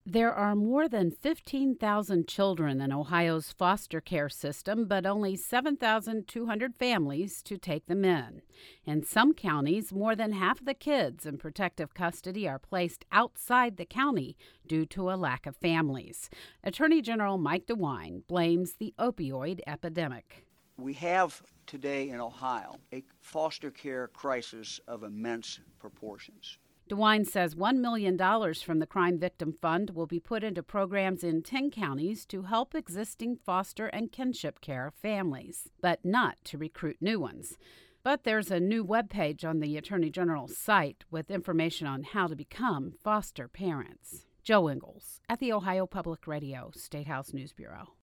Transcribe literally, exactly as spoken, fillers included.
There are more than fifteen thousand children in Ohio's foster care system, but only seven thousand two hundred families to take them in. In some counties, more than half of the kids in protective custody are placed outside the county due to a lack of families. Attorney General Mike DeWine blames the opioid epidemic. We have today in Ohio a foster care crisis of immense proportions. DeWine says one million dollars from the Crime Victim Fund will be put into programs in ten counties to help existing foster and kinship care families, but not to recruit new ones. But there's a new webpage on the Attorney General's site with information on how to become foster parents. Joe Ingles at the Ohio Public Radio State House News Bureau.